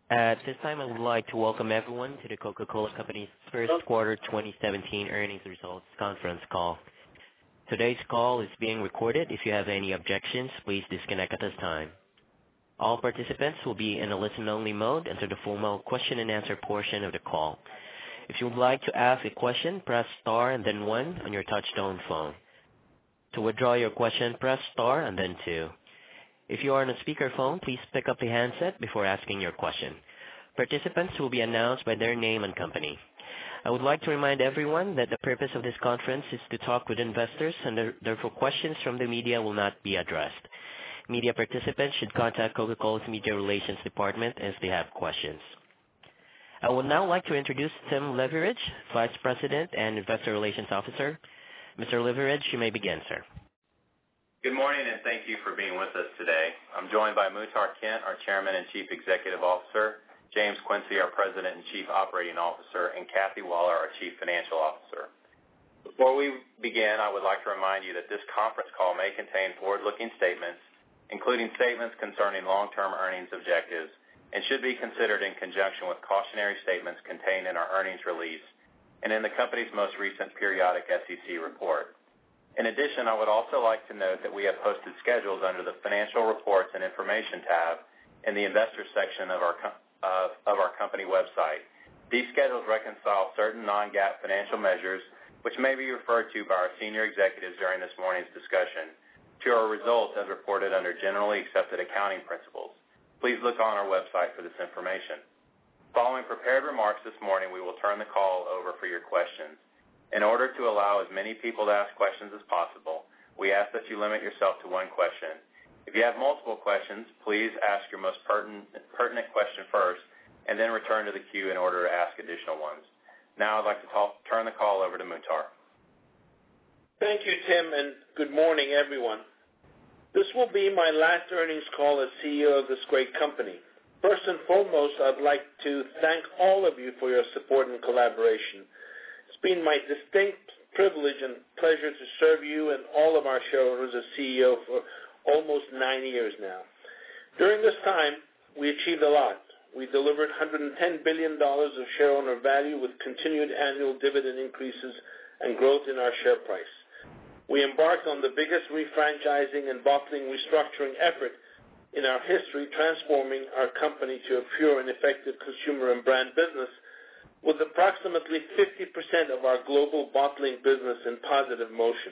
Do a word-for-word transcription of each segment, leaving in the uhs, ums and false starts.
At this time, I would like to welcome everyone to the Coca-Cola Company's first quarter twenty seventeen earnings results conference call. Today's call is being recorded. If you have any objections, please disconnect at this time. All participants will be in a listen-only mode until the formal question and answer portion of the call. If you would like to ask a question, press star and then one on your touch-tone phone. To withdraw your question, press star and then two. If you are on a speakerphone, please pick up the handset before asking your question. Participants will be announced by their name and company. I would like to remind everyone that the purpose of this conference is to talk with investors, and therefore questions from the media will not be addressed. Media participants should contact Coca-Cola's Media Relations Department if they have questions. I would now like to introduce Tim Leveridge, Vice President and Investor Relations Officer. Mister Leveridge, you may begin, sir. Good morning, and thank you for being with us today. I'm joined by Muhtar Kent, our Chairman and Chief Executive Officer, James Quincy, our President and Chief Operating Officer, and Kathy Waller, our Chief Financial Officer. Before we begin, I would like to remind you that this conference call may contain forward-looking statements, including statements concerning long-term earnings objectives, and should be considered in conjunction with cautionary statements contained in our earnings release and in the company's most recent periodic S E C report. In addition, I would also like to note that we have posted schedules under the Financial Reports and Information tab in the Investors section of our of, of our company website. These schedules reconcile certain non-GAAP financial measures, which may be referred to by our senior executives during this morning's discussion, to our results as reported under generally accepted accounting principles. Please look on our website for this information. Following prepared remarks this morning, we will turn the call over for your questions. In order to allow as many people to ask questions as possible, we ask that you limit yourself to one question. If you have multiple questions, please ask your most pertinent, pertinent question first, and then return to the queue in order to ask additional ones. Now I'd like to talk, turn the call over to Muhtar. Thank you, Tim, and good morning, everyone. This will be my last earnings call as C E O of this great company. First and foremost, I'd like to thank all of you for your support and collaboration. It's been my distinct privilege and pleasure to serve you and all of our shareholders as C E O for almost nine years now. During this time, we achieved a lot. We delivered one hundred ten billion dollars of shareholder value with continued annual dividend increases and growth in our share price. We embarked on the biggest refranchising and bottling restructuring effort in our history, transforming our company to a pure and effective consumer and brand business, with approximately fifty percent of our global bottling business in positive motion.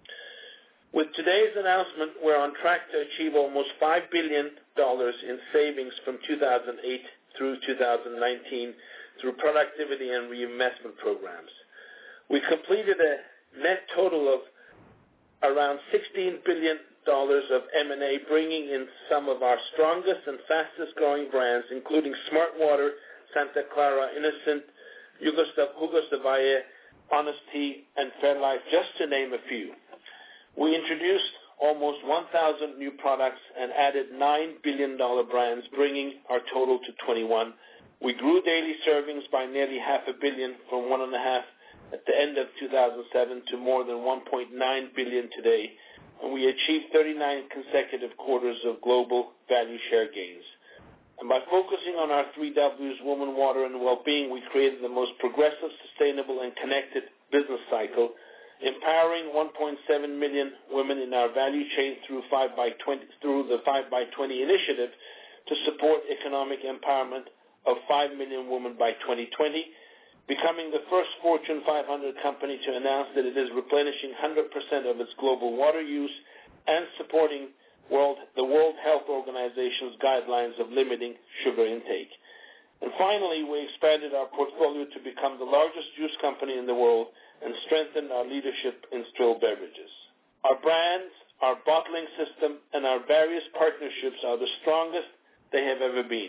With today's announcement, we're on track to achieve almost five billion dollars in savings from two thousand eight through two thousand nineteen through productivity and reinvestment programs. We completed a net total of around sixteen billion dollars of M and A, bringing in some of our strongest and fastest-growing brands, including Smartwater, Santa Clara, Innocent, Jugo de Valle, Honest Tea, and Fairlife, just to name a few. We introduced almost one thousand new products and added nine billion dollars brands, bringing our total to twenty-one. We grew daily servings by nearly half a billion from one and a half at the end of two thousand seven to more than one point nine billion today, and we achieved thirty-nine consecutive quarters of global value share gains. And by focusing on our three W's, women, water, and well-being, we created the most progressive, sustainable, and connected business cycle, empowering one point seven million women in our value chain through, five by twenty, through the five by twenty initiative to support economic empowerment of five million women by twenty twenty, becoming the first Fortune five hundred company to announce that it is replenishing one hundred percent of its global water use and supporting World, the World Health Organization's guidelines of limiting sugar intake. And finally, we expanded our portfolio to become the largest juice company in the world and strengthened our leadership in still beverages. Our brands, our bottling system, and our various partnerships are the strongest they have ever been.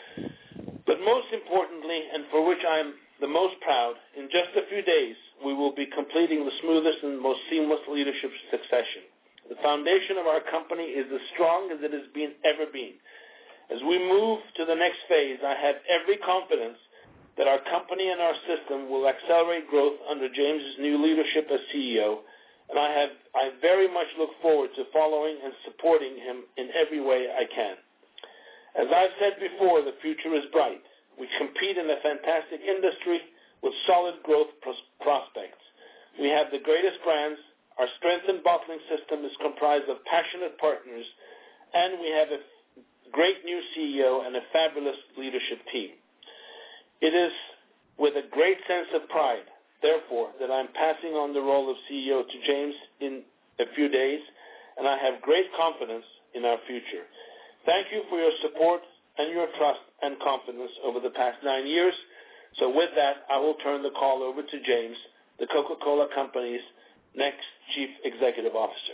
But most importantly, and for which I'm the most proud, in just a few days, we will be completing the smoothest and most seamless leadership succession. The foundation of our company is as strong as it has been ever been. As we move to the next phase, I have every confidence that our company and our system will accelerate growth under James's new leadership as C E O, and I have I very much look forward to following and supporting him in every way I can. As I've said before, the future is bright. We compete in a fantastic industry with solid growth pros- prospects. We have the greatest brands, our strengthened bottling system is comprised of passionate partners, and we have a great new C E O and a fabulous leadership team. It is with a great sense of pride, therefore, that I'm passing on the role of C E O to James in a few days, and I have great confidence in our future. Thank you for your support and your trust and confidence over the past nine years. So with that, I will turn the call over to James, the Coca-Cola Company's next Chief Executive Officer.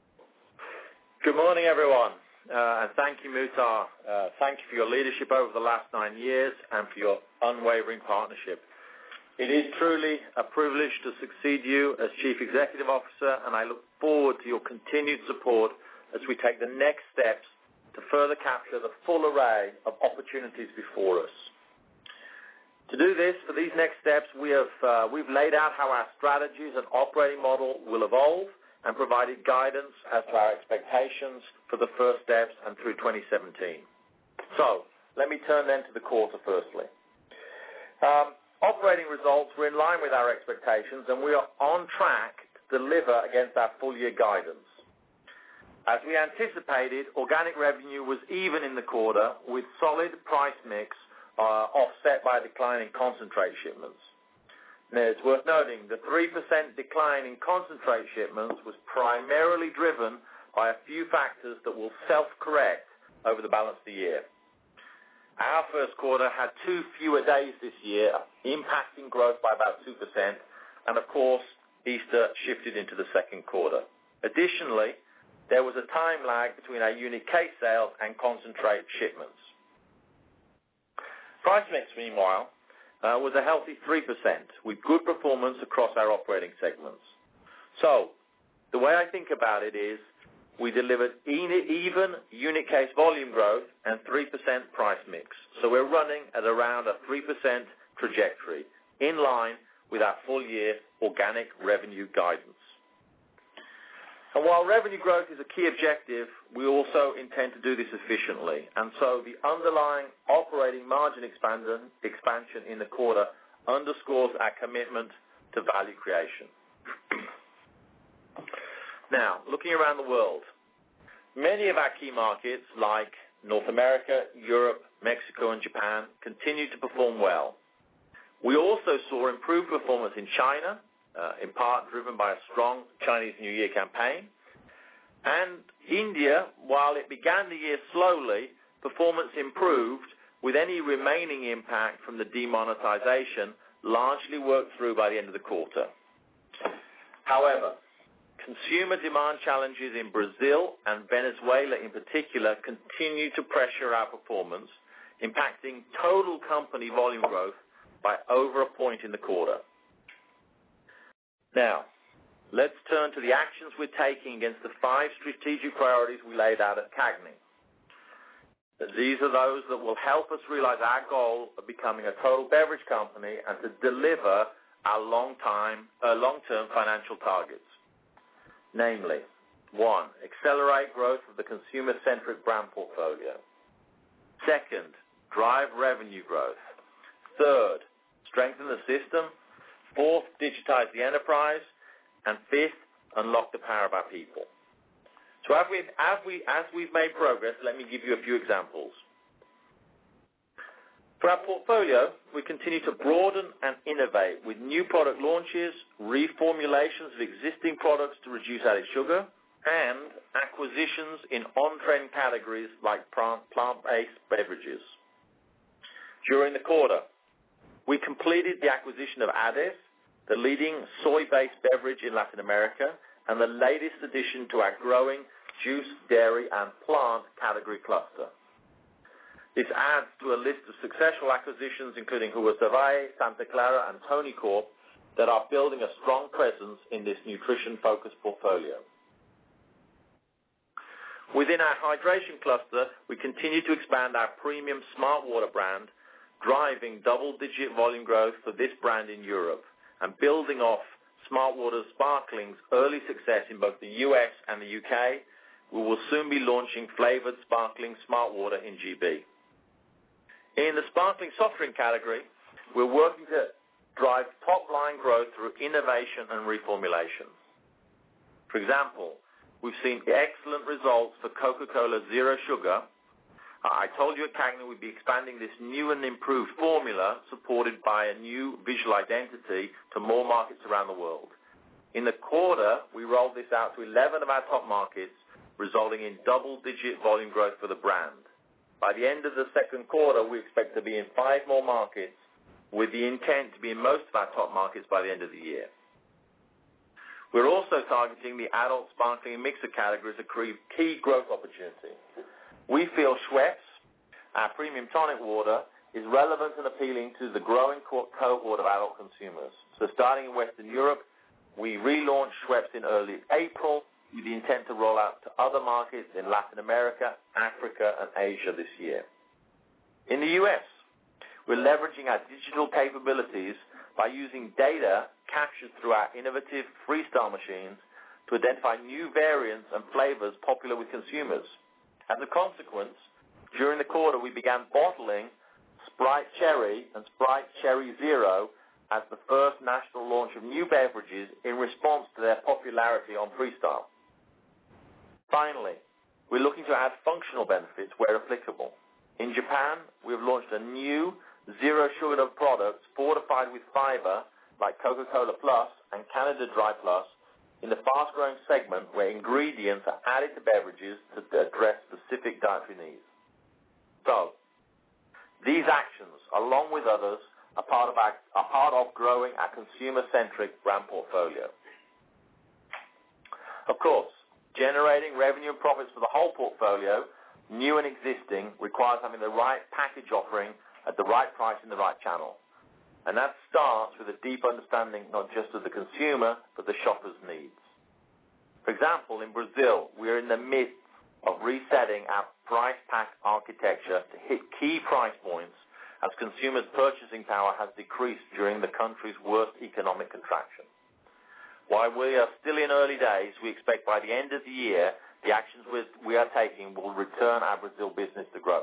Good morning, everyone, uh, and thank you, Muhtar. Uh, thank you for your leadership over the last nine years and for your unwavering partnership. It is truly a privilege to succeed you as Chief Executive Officer, and I look forward to your continued support as we take the next steps to further capture the full array of opportunities before us. To do this, for these next steps, we have, uh, we've laid out how our strategies and operating model will evolve and provided guidance as to our expectations for the first steps and through twenty seventeen. So, let me turn then to the quarter firstly. Um, operating results were in line with our expectations, and we are on track to deliver against our full-year guidance. As we anticipated, organic revenue was even in the quarter with solid price mix uh, offset by a decline in concentrate shipments. Now, it's worth noting the three percent decline in concentrate shipments was primarily driven by a few factors that will self-correct over the balance of the year. Our first quarter had two fewer days this year, impacting growth by about two percent, and of course, Easter shifted into the second quarter. Additionally, there was a time lag between our unit case sales and concentrate shipments. Price mix, meanwhile, uh, was a healthy three percent, with good performance across our operating segments. So, the way I think about it is, we delivered even unit case volume growth and three percent price mix. So we're running at around a three percent trajectory, in line with our full-year organic revenue guidance. And while revenue growth is a key objective, we also intend to do this efficiently. And so the underlying operating margin expansion, expansion in the quarter underscores our commitment to value creation. Now, looking around the world, many of our key markets like North America, Europe, Mexico, and Japan continue to perform well. We also saw improved performance in China, uh, in part driven by a strong Chinese New Year campaign. And India, while it began the year slowly, performance improved with any remaining impact from the demonetization largely worked through by the end of the quarter. However, consumer demand challenges in Brazil and Venezuela in particular continue to pressure our performance, impacting total company volume growth by over a point in the quarter. Now, let's turn to the actions we're taking against the five strategic priorities we laid out at CAGNY. These are those that will help us realize our goal of becoming a total beverage company and to deliver our long-time, uh, long-term financial targets. Namely, one, accelerate growth of the consumer-centric brand portfolio. Second, drive revenue growth. Third, strengthen the system. Fourth, digitize the enterprise. And fifth, unlock the power of our people. So as we've, as, we, as we've made progress, let me give you a few examples. For our portfolio, we continue to broaden and innovate with new product launches, reformulations of existing products to reduce added sugar, and acquisitions in on-trend categories like plant-based beverages. During the quarter, we completed the acquisition of AdeS, the leading soy-based beverage in Latin America, and the latest addition to our growing juice, dairy, and plant category cluster. This adds to a list of successful acquisitions including Huasabai, Santa Clara, and Tony Corp that are building a strong presence in this nutrition-focused portfolio. Within our hydration cluster, we continue to expand our premium Smart Water brand, driving double-digit volume growth for this brand in Europe, and building off Smart Water Sparkling's early success in both the U S and the U K, we will soon be launching flavored sparkling smart water in G B. In the sparkling soft drink category, we're working to drive top-line growth through innovation and reformulation. For example, we've seen excellent results for Coca-Cola Zero Sugar. I told you at CAGNY we'd be expanding this new and improved formula supported by a new visual identity to more markets around the world. In the quarter, we rolled this out to eleven of our top markets, resulting in double-digit volume growth for the brand. By the end of the second quarter, we expect to be in five more markets, with the intent to be in most of our top markets by the end of the year. We're also targeting the adult sparkling and mixer category as a key growth opportunity. We feel Schweppes, our premium tonic water, is relevant and appealing to the growing cohort of adult consumers. So starting in Western Europe, we relaunched Schweppes in early April with the intent to roll out to other markets in Latin America, Africa, and Asia this year. In the U S, we're leveraging our digital capabilities by using data captured through our innovative Freestyle machines to identify new variants and flavors popular with consumers. As a consequence, during the quarter, we began bottling Sprite Cherry and Sprite Cherry Zero as the first national launch of new beverages in response to their popularity on Freestyle. Finally, we're looking to add functional benefits where applicable. In Japan, we have launched a new zero sugar products fortified with fiber like Coca-Cola Plus and Canada Dry Plus in the fast-growing segment where ingredients are added to beverages to address specific dietary needs. So, these actions, along with others, are part of, our, are part of growing our consumer-centric brand portfolio. Of course, generating revenue and profits for the whole portfolio, new and existing, requires having the right package offering at the right price in the right channel. And that starts with a deep understanding not just of the consumer, but the shopper's needs. For example, in Brazil, we are in the midst of resetting our price pack architecture to hit key price points as consumers' purchasing power has decreased during the country's worst economic contraction. While we are still in early days, we expect by the end of the year, the actions we are taking will return our Brazil business to growth.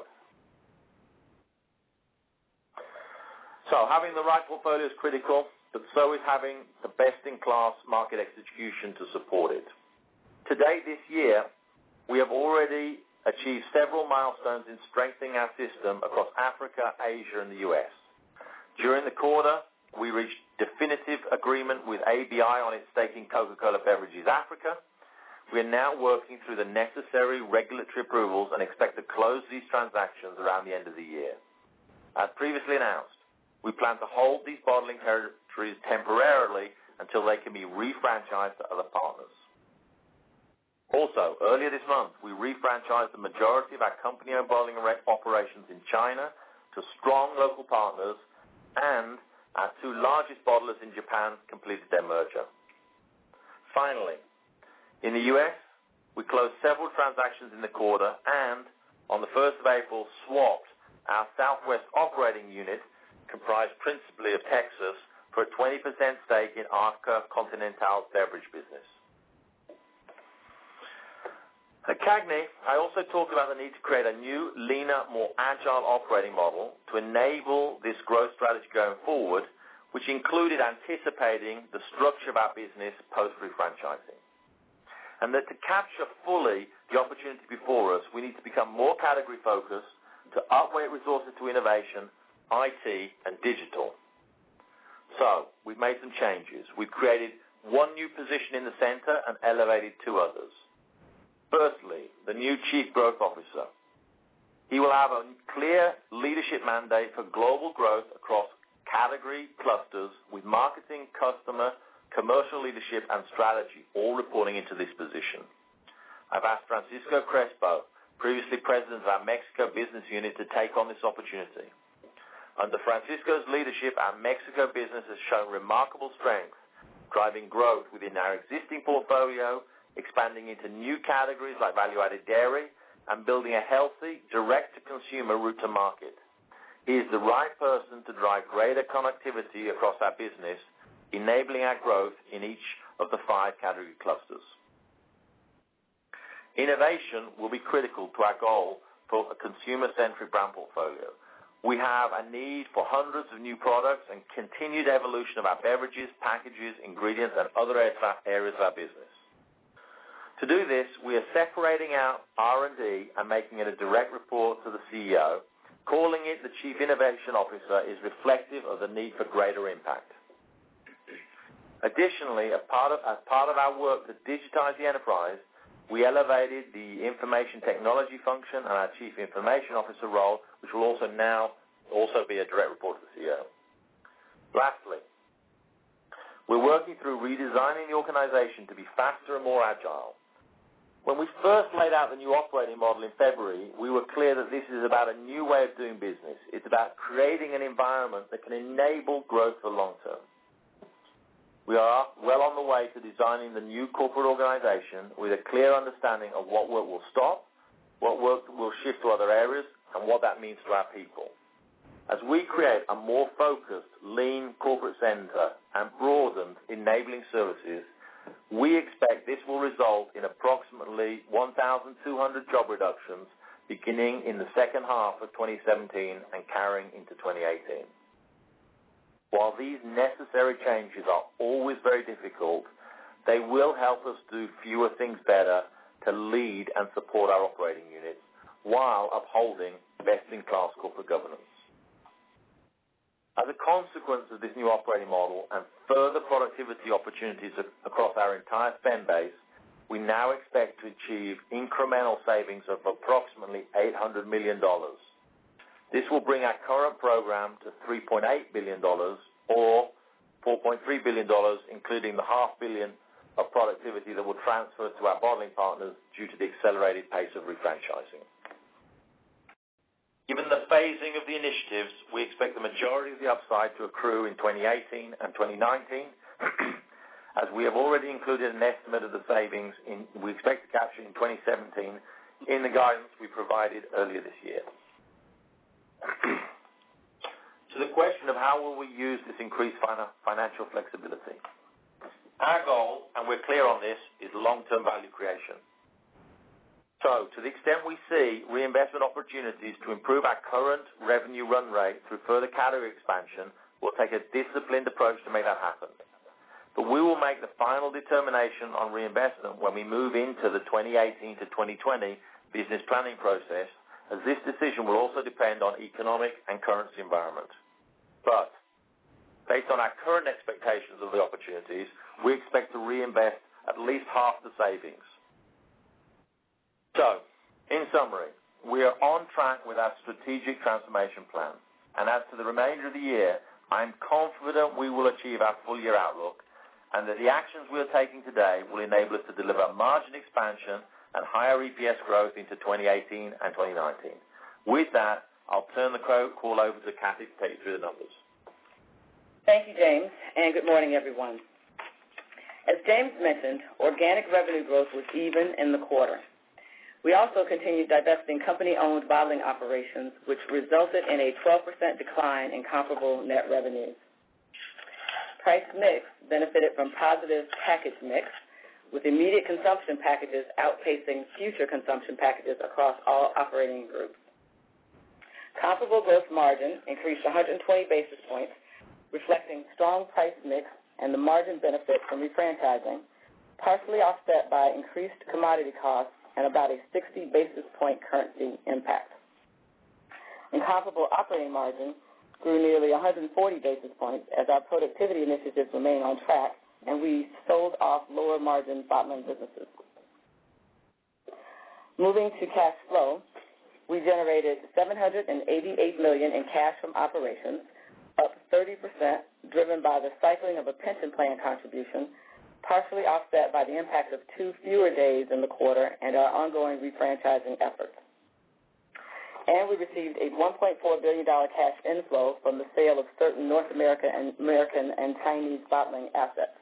So having the right portfolio is critical, but so is having the best-in-class market execution to support it. To date this year, we have already achieved several milestones in strengthening our system across Africa, Asia, and the U S. During the quarter, we reached definitive agreement with A B I on its stake in Coca-Cola Beverages Africa. We are now working through the necessary regulatory approvals and expect to close these transactions around the end of the year. As previously announced, we plan to hold these bottling territories temporarily until they can be refranchised to other partners. Also, earlier this month, we refranchised the majority of our company-owned bottling operations in China to strong local partners, and our two largest bottlers in Japan completed their merger. Finally, in the U S, we closed several transactions in the quarter and, on the first of April, swapped our Southwest operating unit, comprised principally of Texas, for a twenty percent stake in Arca Continental's beverage business. At CAGNY, I also talked about the need to create a new, leaner, more agile operating model to enable this growth strategy going forward, which included anticipating the structure of our business post-refranchising. And that to capture fully the opportunity before us, we need to become more category-focused, to upweight resources to innovation, I T, and digital. So, we've made some changes. We've created one new position in the center and elevated two others. Firstly, the new Chief Growth Officer. He will have a clear leadership mandate for global growth across category clusters with marketing, customer, commercial leadership, and strategy, all reporting into this position. I've asked Francisco Crespo, previously president of our Mexico business unit, to take on this opportunity. Under Francisco's leadership, our Mexico business has shown remarkable strength, driving growth within our existing portfolio, expanding into new categories like value-added dairy, and building a healthy, direct-to-consumer route to market. He is the right person to drive greater connectivity across our business, enabling our growth in each of the five category clusters. Innovation will be critical to our goal for a consumer-centric brand portfolio. We have a need for hundreds of new products and continued evolution of our beverages, packages, ingredients, and other areas of our business. To do this, we are separating out R and D and making it a direct report to the C E O. Calling it the Chief Innovation Officer is reflective of the need for greater impact. Additionally, as part of, as part of our work to digitize the enterprise, we elevated the information technology function and our Chief Information Officer role, which will also now also be a direct report to the C E O. Lastly, we're working through redesigning the organization to be faster and more agile. When we first laid out the new operating model in February, we were clear that this is about a new way of doing business. It's about creating an environment that can enable growth for the long term. We are well on the way to designing the new corporate organization with a clear understanding of what work will stop, what work will shift to other areas, and what that means to our people. As we create a more focused, lean corporate center and broadened enabling services, we expect this will result in approximately one thousand two hundred job reductions beginning in the second half of twenty seventeen and carrying into twenty eighteen. While these necessary changes are always very difficult, they will help us do fewer things better to lead and support our operating units while upholding best-in-class corporate governance. As a consequence of this new operating model and further productivity opportunities across our entire spend base, we now expect to achieve incremental savings of approximately eight hundred million dollars. This will bring our current program to three point eight billion dollars or four point three billion dollars, including the half billion of productivity that will transfer to our bottling partners due to the accelerated pace of refranchising. Given the phasing of the initiatives, we expect the majority of the upside to accrue in twenty eighteen and twenty nineteen, as we have already included an estimate of the savings in, we expect to capture in twenty seventeen in the guidance we provided earlier this year. To the question of how will we use this increased financial flexibility. Our goal, and we're clear on this, is long-term value creation. So, to the extent we see reinvestment opportunities to improve our current revenue run rate through further category expansion, we'll take a disciplined approach to make that happen. But we will make the final determination on reinvestment when we move into the twenty eighteen to twenty twenty business planning process, as this decision will also depend on economic and currency environment. But, based on our current expectations of the opportunities, we expect to reinvest at least half the savings. So, in summary, we are on track with our strategic transformation plan. And as to the remainder of the year, I am confident we will achieve our full-year outlook and that the actions we are taking today will enable us to deliver margin expansion and higher E P S growth into twenty eighteen and twenty nineteen. With that, I'll turn the call over to Kathy to take you through the numbers. Thank you, James, and good morning, everyone. As James mentioned, organic revenue growth was even in the quarter. We also continued divesting company-owned bottling operations, which resulted in a twelve percent decline in comparable net revenues. Price mix benefited from positive package mix, with immediate consumption packages outpacing future consumption packages across all operating groups. Comparable gross margin increased one hundred twenty basis points, reflecting strong price mix and the margin benefit from refranchising, partially offset by increased commodity costs and about a sixty basis point currency impact. And comparable operating margin grew nearly one hundred forty basis points as our productivity initiatives remain on track and we sold off lower margin bottling businesses. Moving to cash flow, we generated seven hundred eighty-eight million dollars in cash from operations, up thirty percent, driven by the cycling of a pension plan contribution, partially offset by the impact of two fewer days in the quarter and our ongoing refranchising efforts. And we received a one point four billion dollars cash inflow from the sale of certain North American and American and Chinese bottling assets.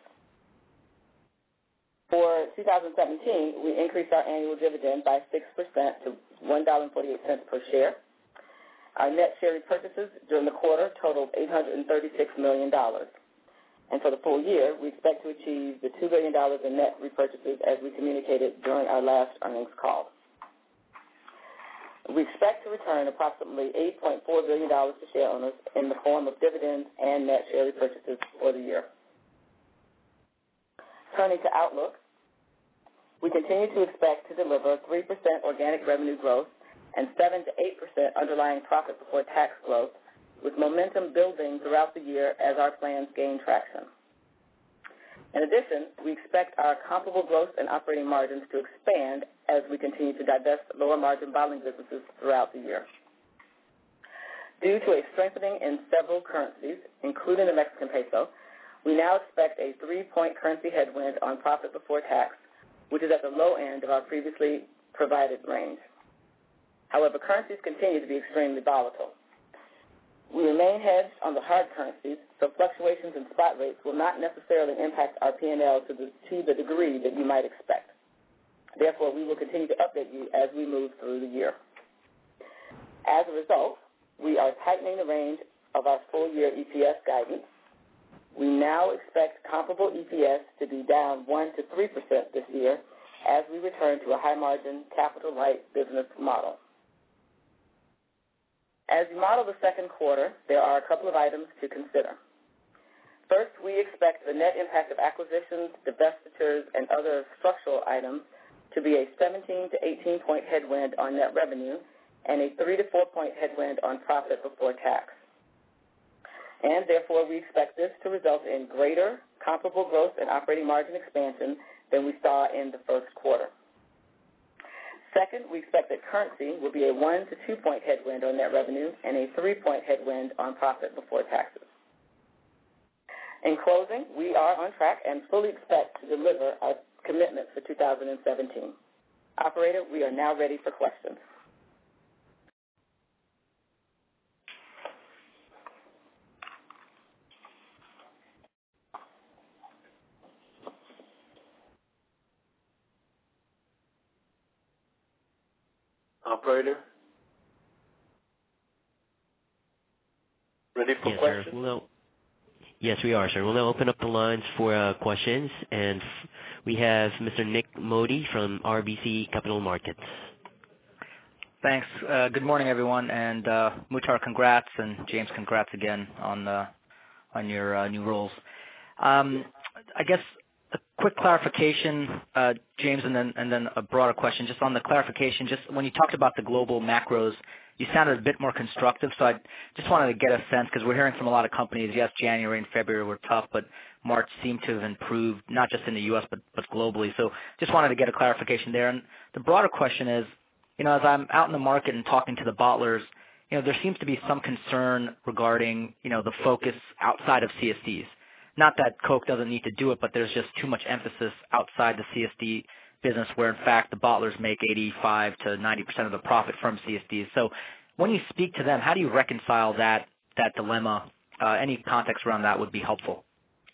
For two thousand seventeen, we increased our annual dividend by six percent to one dollar and forty-eight cents per share. Our net share repurchases during the quarter totaled eight hundred thirty-six million dollars. And for the full year, we expect to achieve the two billion dollars in net repurchases as we communicated during our last earnings call. We expect to return approximately eight point four billion dollars to share owners in the form of dividends and net share repurchases for the year. Turning to outlook, we continue to expect to deliver three percent organic revenue growth and seven to eight percent underlying profit before tax growth, with momentum building throughout the year as our plans gain traction. In addition, we expect our comparable growth and operating margins to expand as we continue to divest lower-margin bottling businesses throughout the year. Due to a strengthening in several currencies, including the Mexican peso, we now expect a three-point currency headwind on profit before tax, which is at the low end of our previously provided range. However, currencies continue to be extremely volatile. We remain hedged on the hard currencies, so fluctuations in spot rates will not necessarily impact our P and L to the, to the degree that you might expect. Therefore, we will continue to update you as we move through the year. As a result, we are tightening the range of our full-year E P S guidance. We now expect comparable E P S to be down one to three percent this year as we return to a high-margin, capital-light business model. As you model the second quarter, there are a couple of items to consider. First, we expect the net impact of acquisitions, divestitures, and other structural items to be a seventeen to eighteen point headwind on net revenue and a three to four point headwind on profit before tax. And therefore, we expect this to result in greater comparable growth and operating margin expansion than we saw in the first quarter. Second, we expect that currency will be a one to two point headwind on net revenue and a three point headwind on profit before taxes. In closing, we are on track and fully expect to deliver our commitments for two thousand seventeen. Operator, we are now ready for questions. Operator? Ready for yes, questions? Sir. We'll now, yes, we are, sir. We'll now open up the lines for uh, questions, and f- we have Mister Nik Modi from R B C Capital Markets. Thanks. Uh, good morning, everyone, and uh, Muhtar, congrats, and James, congrats again on uh, on your uh, new roles. Um, I guess a quick clarification, uh, James, and then and then a broader question. Just on the clarification, just when you talked about the global macros, you sounded a bit more constructive. So I just wanted to get a sense, because we're hearing from a lot of companies, yes, January and February were tough, but March seemed to have improved, not just in the U S, but, but globally. So just wanted to get a clarification there. And the broader question is, you know, as I'm out in the market and talking to the bottlers, you know, there seems to be some concern regarding, you know, the focus outside of C S Ds. Not that Coke doesn't need to do it, but there's just too much emphasis outside the C S D business where, in fact, the bottlers make eighty-five to ninety percent of the profit from C S Ds. So when you speak to them, how do you reconcile that, that dilemma? Uh, any context around that would be helpful.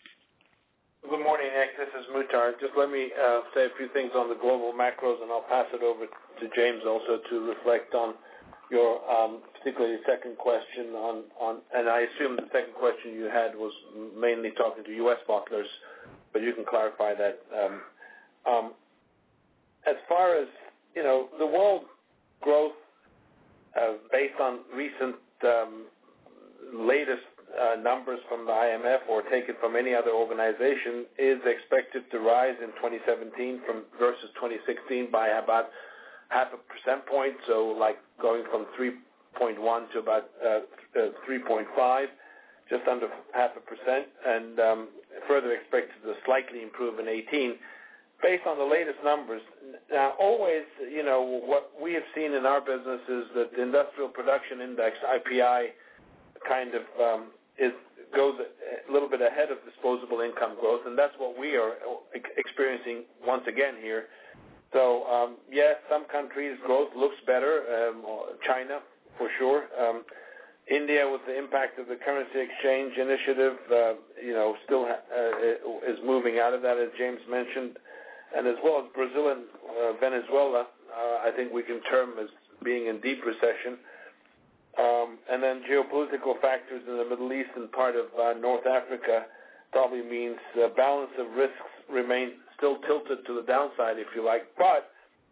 Good morning, Nick. This is Muhtar. Just let me uh, say a few things on the global macros, and I'll pass it over to James also to reflect on your um, particularly second question on, on, and I assume the second question you had was mainly talking to U S bottlers, but you can clarify that. Um, um, as far as, you know, the world growth uh, based on recent um, latest uh, numbers from the I M F or take it from any other organization is expected to rise in twenty seventeen from versus twenty sixteen by about half a percent point, so like going from three point one to about uh, uh, three point five, just under half a percent, and um, further expected to slightly improve in eighteen. Based on the latest numbers, now always, you know, what we have seen in our business is that the Industrial Production Index, I P I, kind of um, is goes a little bit ahead of disposable income growth, and that's what we are experiencing once again here. So, um, yes, some countries' growth looks better, um, China for sure. Um, India, with the impact of the currency exchange initiative, uh, you know, still uh, is moving out of that, as James mentioned. And as well as Brazil and uh, Venezuela, uh, I think we can term as being in deep recession. Um, and then geopolitical factors in the Middle East and part of uh, North Africa probably means the balance of risks remain still tilted to the downside, if you like. But,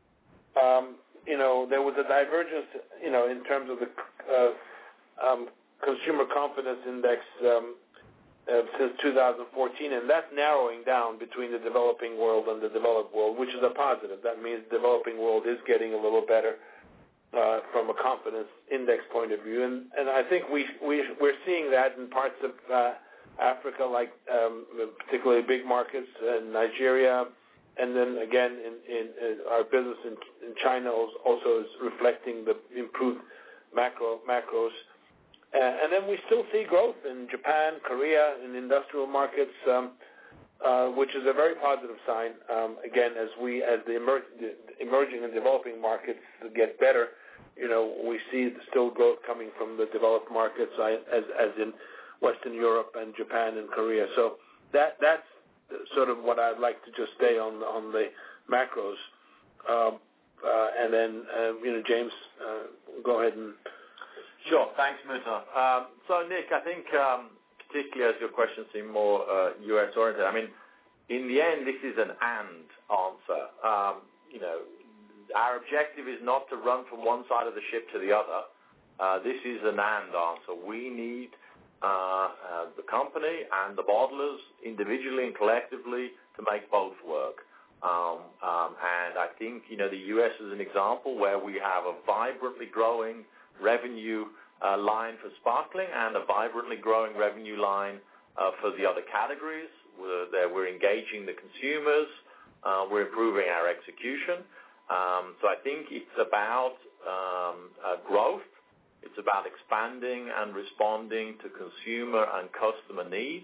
um, you know, there was a divergence, you know, in terms of the uh, um, consumer confidence index um, uh, since two thousand fourteen, and that's narrowing down between the developing world and the developed world, which is a positive. That means the developing world is getting a little better uh, from a confidence index point of view, and, and I think we, we, we're seeing that in parts of uh, Africa, like um, particularly big markets, uh, Nigeria, and then again in, in, in our business in, in China also is reflecting the improved macro macros. Uh, and then we still see growth in Japan, Korea, in industrial markets, um, uh, which is a very positive sign. Um, again, as we as the, emer- the emerging and developing markets get better, you know, we see still growth coming from the developed markets, as as in Western Europe and Japan and Korea. So that that's sort of what I'd like to just stay on on the macros. Uh, uh, and then, uh, you know, James, uh, go ahead and... Sure. Thanks, Muhtar. Um, so, Nick, I think um, particularly as your questions seem more uh, U S oriented, I mean, in the end, this is an and answer. Um, you know, our objective is not to run from one side of the ship to the other. Uh, this is an and answer. We need uh, uh, the company and the bottlers individually and collectively to make both work. Um, um, and I think, you know, the U S is an example where we have a vibrantly growing revenue uh, line for sparkling and a vibrantly growing revenue line uh, for the other categories. We're, there, we're engaging the consumers. Uh, we're improving our execution. Um, so I think it's about um, uh, growth. It's about expanding and responding to consumer and customer needs.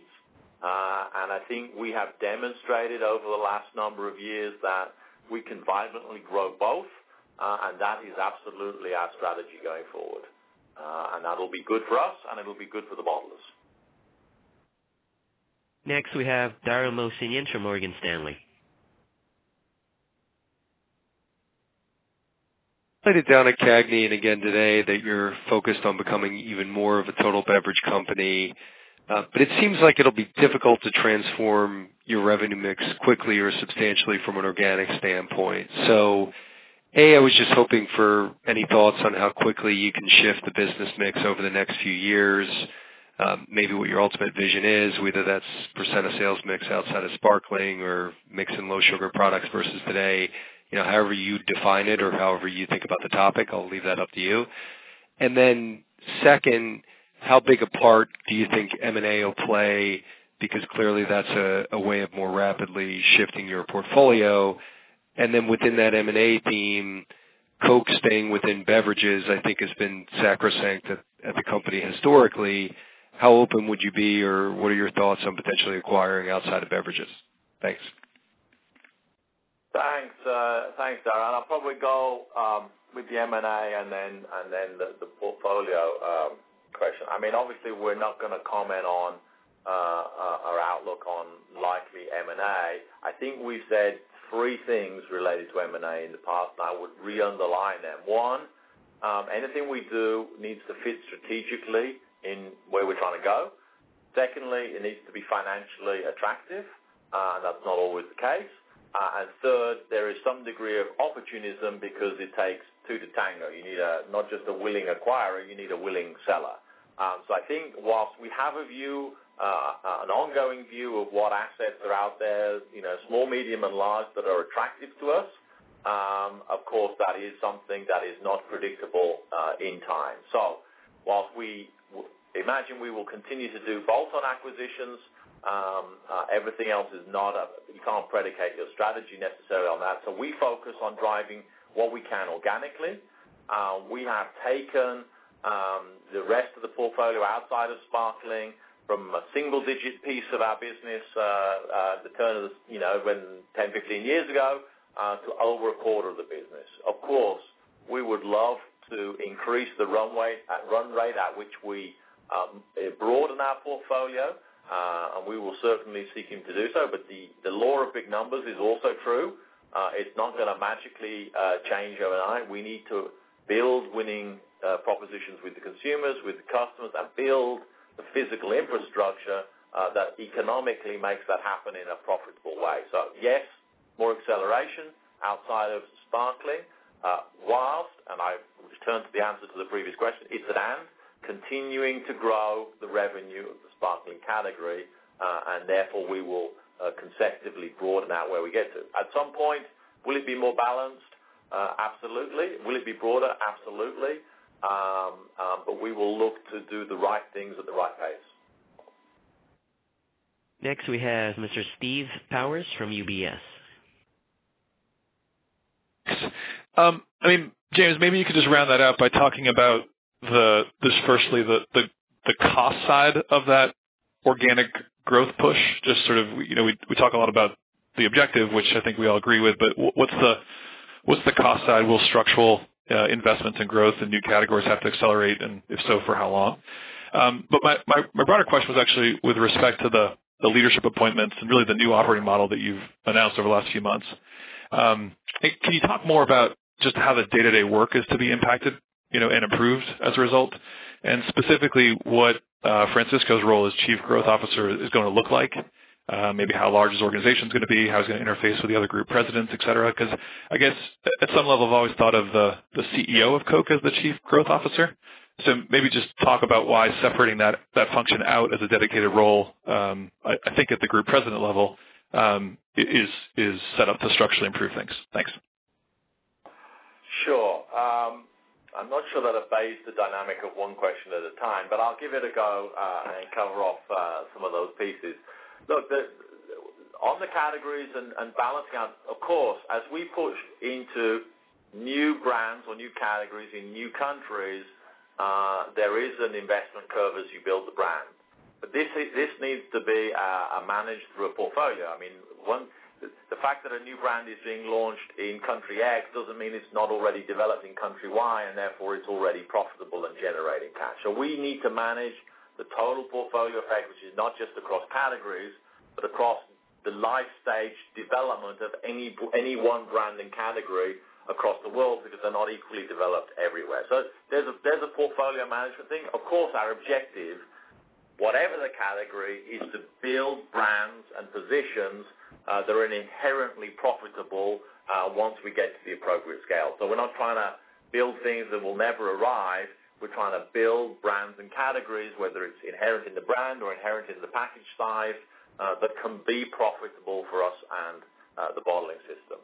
Uh, and I think we have demonstrated over the last number of years that we can vibrantly grow both, uh, and that is absolutely our strategy going forward. Uh, and that'll be good for us, and it'll be good for the bottlers. Next, we have Dara Mohsenian from Morgan Stanley. It down at Cagney and again today that you're focused on becoming even more of a total beverage company. Uh, but it seems like it'll be difficult to transform your revenue mix quickly or substantially from an organic standpoint. So, A, I was just hoping for any thoughts on how quickly you can shift the business mix over the next few years, um, maybe what your ultimate vision is, whether that's percent of sales mix outside of sparkling or mix in low sugar products versus today, you know, however you define it or however you think about the topic. I'll leave that up to you. And then second, how big a part do you think M and A will play? Because clearly that's a, a way of more rapidly shifting your portfolio. And then within that M and A theme, Coke staying within beverages, I think, has been sacrosanct at, at the company historically. How open would you be, or what are your thoughts on potentially acquiring outside of beverages? Thanks. Thanks, uh, thanks, Darren. I'll probably go um, with the M and A and then and then the, the portfolio um, question. I mean, obviously, we're not going to comment on uh, uh, our outlook on likely M and A. I think we've said three things related to M and A in the past, and I would re-underline them. One, um, anything we do needs to fit strategically in where we're trying to go. Secondly, it needs to be financially attractive, uh, and that's not always the case. Uh, and third, there is some degree of opportunism because it takes two to tango. You need a, not just a willing acquirer, you need a willing seller. Um, so I think whilst we have a view, uh, an ongoing view of what assets are out there, you know, small, medium, and large that are attractive to us, um, of course that is something that is not predictable uh, in time. So whilst we w- imagine we will continue to do bolt-on acquisitions, Um, uh, everything else is not, a, you can't predicate your strategy necessarily on that. So we focus on driving what we can organically. Uh, we have taken um, the rest of the portfolio outside of sparkling from a single-digit piece of our business, uh, uh, the turn of the, you know, when ten, fifteen years ago, uh, to over a quarter of the business. Of course, we would love to increase the runway, at run rate at which we um, broaden our portfolio. Uh, and we will certainly seek him to do so. But the, the law of big numbers is also true. Uh, it's not going to magically uh, change overnight. We need to build winning uh, propositions with the consumers, with the customers, and build the physical infrastructure uh, that economically makes that happen in a profitable way. So yes, more acceleration outside of sparkling, uh, whilst, and I return to the answer to the previous question, it's an and, continuing to grow the revenue of the sparkling category, uh, and therefore we will uh, consecutively broaden out where we get to. At some point, will it be more balanced? Uh, absolutely. Will it be broader? Absolutely. Um, um, but we will look to do the right things at the right pace. Next, we have Mister Steve Powers from U B S. Um, I mean, James, maybe you could just round that out by talking about the this firstly the, the the cost side of that organic growth push. Just sort of, you know, we we talk a lot about the objective, which I think we all agree with, but what's the what's the cost side? Will structural uh, investments in growth and new categories have to accelerate, and if so, for how long? Um, but my, my my broader question was actually with respect to the the leadership appointments and really the new operating model that you've announced over the last few months. Um, can you talk more about just how the day-to-day work is to be impacted, you know, and improved as a result, and specifically what uh, Francisco's role as Chief Growth Officer is going to look like? Uh, maybe how large his organization is going to be, how he's going to interface with the other group presidents, et cetera. Because I guess at some level I've always thought of the, the C E O of Coke as the Chief Growth Officer. So maybe just talk about why separating that, that function out as a dedicated role, um, I, I think at the group president level, um, is is set up to structurally improve things. Thanks. Sure. Um, I'm not sure that obeys the dynamic of one question at a time, but I'll give it a go uh, and cover off uh, some of those pieces. Look, the, on the categories and, and balancing out, of course, as we push into new brands or new categories in new countries, uh, there is an investment curve as you build the brand. But this this needs to be uh, managed through a portfolio. I mean, one, the fact that a new brand is being launched in country X doesn't mean it's not already developed in country Y, and therefore it's already profitable and generating cash. So we need to manage the total portfolio effect, which is not just across categories, but across the life stage development of any any one brand and category across the world, because they're not equally developed everywhere. So there's a there's a portfolio management thing. Of course, our objective, whatever the category, is to build brands and positions uh, that are inherently profitable uh, once we get to the appropriate scale. So we're not trying to build things that will never arrive. We're trying to build brands and categories, whether it's inherent in the brand or inherent in the package size, uh, that can be profitable for us and uh, the bottling system.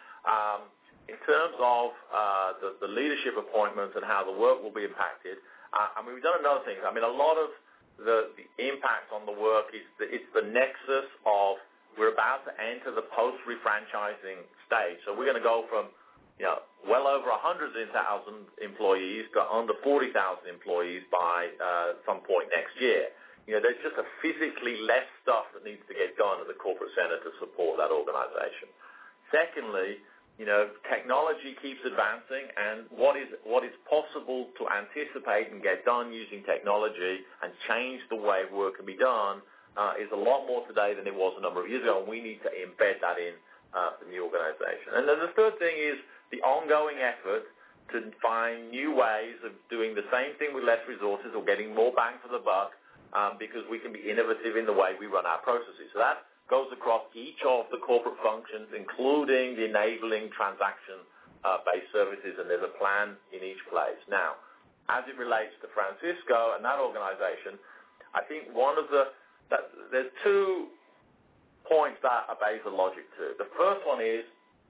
Um, in terms of uh, the, the leadership appointments and how the work will be impacted, uh, I mean, we've done another thing. I mean, a lot of the, the impact on the work is the, it's the nexus of we're about to enter the post-refranchising stage. So we're going to go from, you know, well over one hundred thousand employees to under forty thousand employees by uh, some point next year. You know, there's just a physically less stuff that needs to get done at the corporate center to support that organization. Secondly, you know, technology keeps advancing, and what is what is possible to anticipate and get done using technology and change the way work can be done uh, is a lot more today than it was a number of years ago, and we need to embed that in uh, the organization. And then the third thing is the ongoing effort to find new ways of doing the same thing with less resources or getting more bang for the buck, um, because we can be innovative in the way we run our processes. So that goes across each of the corporate functions, including the enabling transaction-based uh, services, and there's a plan in each place. Now, as it relates to Francisco and that organization, I think one of the, that, there's two points that obeys the logic to. The first one is,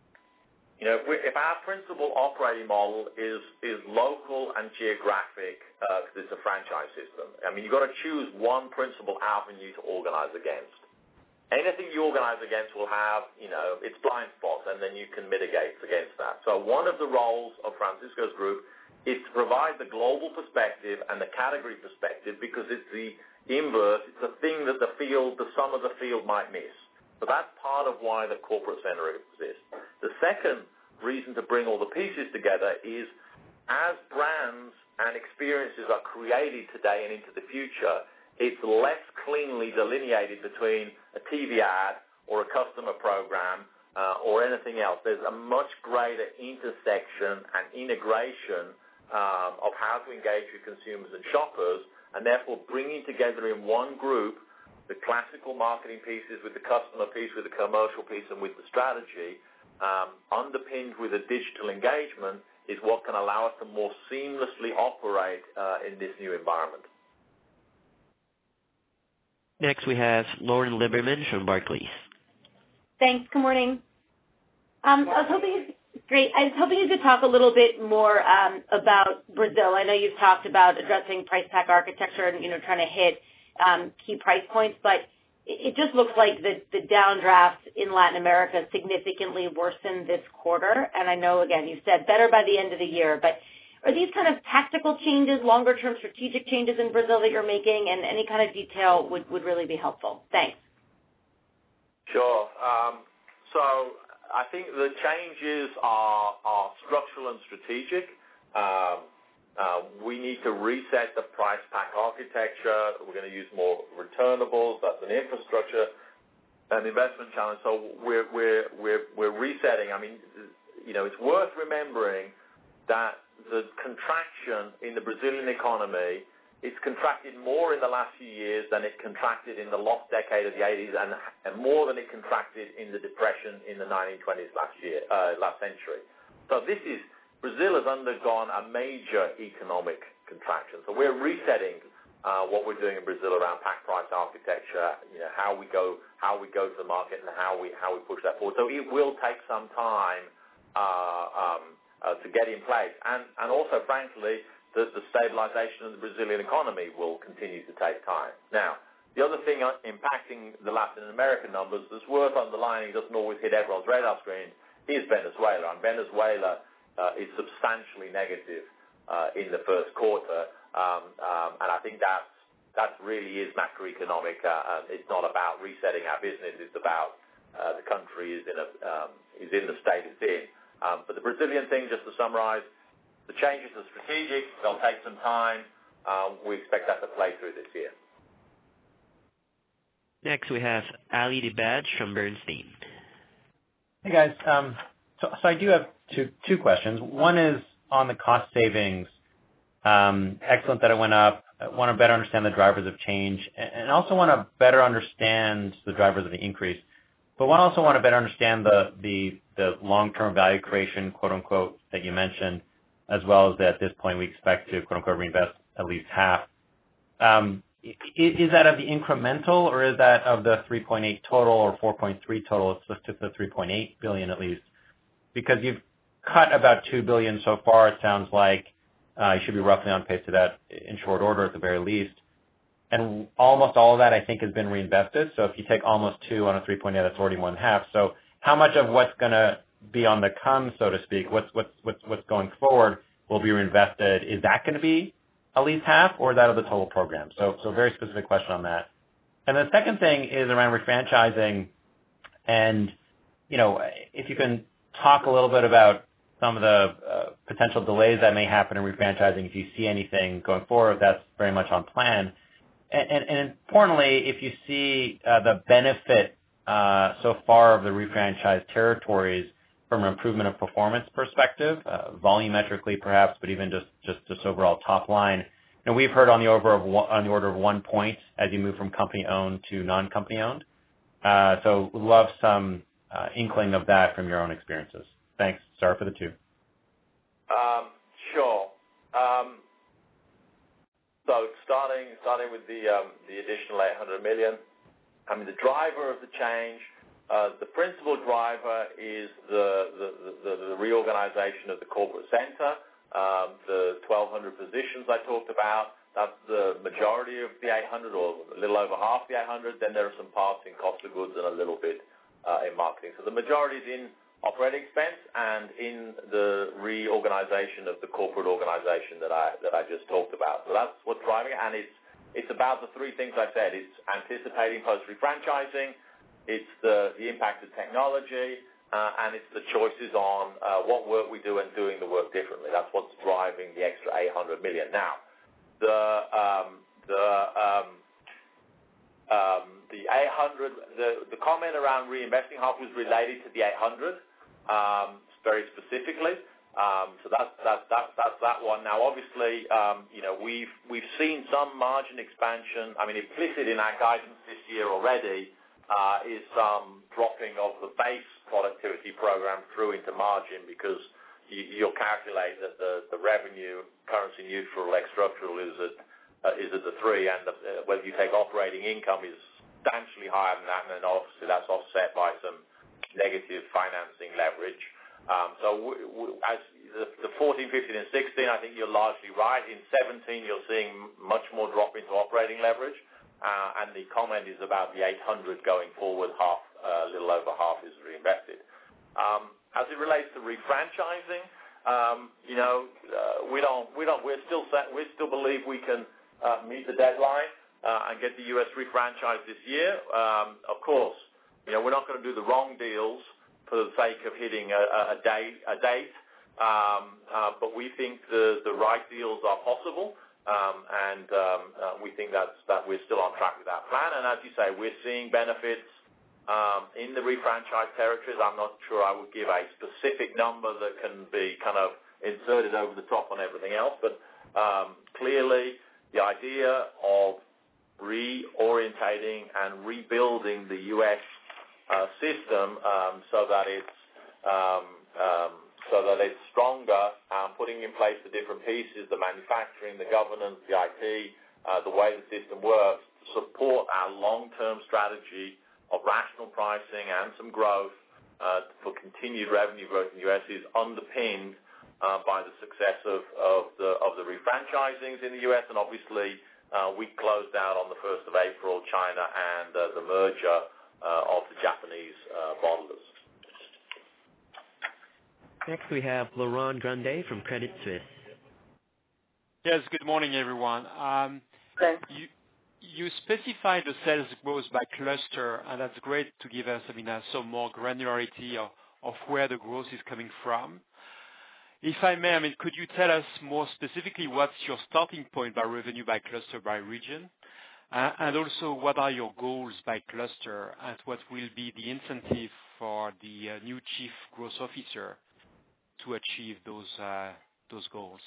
you know, if, we, if our principal operating model is, is local and geographic, because uh, it's a franchise system, I mean, you've got to choose one principal avenue to organize against. Anything you organize against will have, you know, its blind spots, and then you can mitigate against that. So one of the roles of Francisco's group is to provide the global perspective and the category perspective, because it's the inverse. It's the thing that the field, the sum of the field might miss. So that's part of why the corporate center exists. The second reason to bring all the pieces together is as brands and experiences are created today and into the future, it's less cleanly delineated between a T V ad or a customer program uh, or anything else. There's a much greater intersection and integration um, of how to engage with consumers and shoppers, and therefore bringing together in one group the classical marketing pieces with the customer piece, with the commercial piece, and with the strategy, um, underpinned with a digital engagement, is what can allow us to more seamlessly operate uh, in this new environment. Next, we have Lauren Lieberman from Barclays. Thanks. Good morning. Um, I was hoping, great. I was hoping you could talk a little bit more um, about Brazil. I know you've talked about addressing price pack architecture and you know trying to hit um, key price points, but it, it just looks like the, the downdraft in Latin America significantly worsened this quarter. And I know, again, you said better by the end of the year, but are these kind of tactical changes, longer-term strategic changes in Brazil that you're making? And any kind of detail would, would really be helpful. Thanks. Sure. Um, so I think the changes are, are structural and strategic. Um, uh, we need to reset the price pack architecture. We're going to use more returnables. That's an infrastructure and investment challenge. So we're, we're, we're, we're resetting. I mean, you know, it's worth remembering that the contraction in the Brazilian economy, it's contracted more in the last few years than it contracted in the lost decade of the eighties, and, and more than it contracted in the depression in the nineteen twenties last year, uh, last century. So this is Brazil has undergone a major economic contraction. So we're resetting uh, what we're doing in Brazil around pack price architecture. You know how we go, how we go to the market, and how we how we push that forward. So it will take some time uh, um, uh, to get in place, and and also, frankly, The, the stabilization of the Brazilian economy will continue to take time. Now, the other thing impacting the Latin American numbers that's worth underlining, doesn't always hit everyone's radar screen, is Venezuela. And Venezuela uh, is substantially negative uh, in the first quarter, um, um, and I think that's, that really is macroeconomic. Uh, uh, it's not about resetting our business. It's about uh, the country is in, a, um, is in the state it's in. Um, but the Brazilian thing, just to summarize, the changes are strategic. They'll take some time. Um, we expect that to play through this year. Next, we have Ali Dibadj from Bernstein. Hey, guys. Um, so, so I do have two, two questions. One is on the cost savings. Um, excellent that it went up. I want to better understand the drivers of change, and also want to better understand the drivers of the increase. But I also want to better understand the, the, the long-term value creation, quote-unquote, that you mentioned, as well as that at this point we expect to, quote-unquote, reinvest at least half. Um, is, is that of the incremental, or is that of the three point eight total or four point three total? Let's to the three point eight billion dollars at least. Because you've cut about two billion dollars so far, it sounds like uh, you should be roughly on pace to that in short order at the very least. And almost all of that, I think, has been reinvested. So if you take almost two on a three point eight, that's already one half. So how much of what's going to be on the come, so to speak, what's what's what's what's going forward will be reinvested? Is that going to be at least half, or is that of the total program? So, so very specific question on that. And the second thing is around refranchising, and you know, if you can talk a little bit about some of the uh, potential delays that may happen in refranchising, if you see anything going forward, that's very much on plan. And, and, and importantly, if you see uh, the benefit uh, so far of the refranchised territories from an improvement of performance perspective, uh, volumetrically perhaps, but even just, just, just overall top line. And we've heard on the order of one, on the order of one point as you move from company-owned to non-company-owned. Uh, so we'd love some uh, inkling of that from your own experiences. Thanks. Sorry for the two. Um, sure. Um, so starting starting with the um, the additional eight hundred million dollars, I mean, the driver of the change, Uh, the principal driver is the, the, the, the reorganization of the corporate center, um, the twelve hundred positions I talked about. That's the majority of the eight hundred, or a little over half the eight hundred. Then there are some parts in cost of goods and a little bit uh, in marketing. So the majority is in operating expense and in the reorganization of the corporate organization that I that I just talked about. So that's what's driving it, and it's it's about the three things I said. It's anticipating post-refranchising. It's the, the impact of technology, uh, and it's the choices on uh, what work we do and doing the work differently. That's what's driving the extra eight hundred million dollars. Now, the um, the um, um, the eight hundred, the, the comment around reinvesting half was related to the eight hundred, um, very specifically. Um, so that's, that's, that's, that's that one. Now, obviously, um, you know, we've, we've seen some margin expansion. I mean, implicit in our guidance this year already uh, is some dropping of the base productivity program through into margin because you, you'll calculate that the, the revenue, currency neutral, ex structural is at, uh, is at the three, and the, uh, whether you take operating income is substantially higher than that, and then obviously that's offset by some negative financing leverage. Um, so w- w- as the, the fourteen, fifteen, and sixteen, I think you're largely right. In seventeen, you're seeing much more drop into operating leverage, uh, and the comment is about the eight hundred going forward, half, a uh, little over half is reinvested. Um, as it relates to refranchising, um, you know, uh, we don't, we don't, we're still, set, we still believe we can uh, meet the deadline uh, and get the U S refranchised this year. Um, of course, you know, we're not going to do the wrong deals for the sake of hitting a, a date, a date. Um, uh, but we think the, the right deals are possible, um, and um, uh, we think that's, that we're still on track with that plan. And as you say, we're seeing benefits um, in the refranchised territories. I'm not sure I would give a specific number that can be kind of inserted over the top on everything else, but um, clearly the idea of reorientating and rebuilding the U S Uh, system um, so that it's um, um, so that it's stronger, um, putting in place the different pieces, the manufacturing, the governance, the I T, uh, the way the system works, to support our long-term strategy of rational pricing and some growth uh, for continued revenue growth in the U S is underpinned uh, by the success of, of the of the refranchisings in the U S, and obviously uh, we closed out on the first of April China and uh, the merger Uh, of the Japanese uh, bottlers. Next we have Laurent Grandet from Credit Suisse. Yes, good morning, everyone. Um, you, you specified the sales growth by cluster, and that's great to give us, I mean, uh, some more granularity of, of where the growth is coming from. If I may, I mean, could you tell us more specifically what's your starting point by revenue by cluster by region? Uh, and also, what are your goals by cluster, and what will be the incentive for the uh, new chief growth officer to achieve those uh, those goals?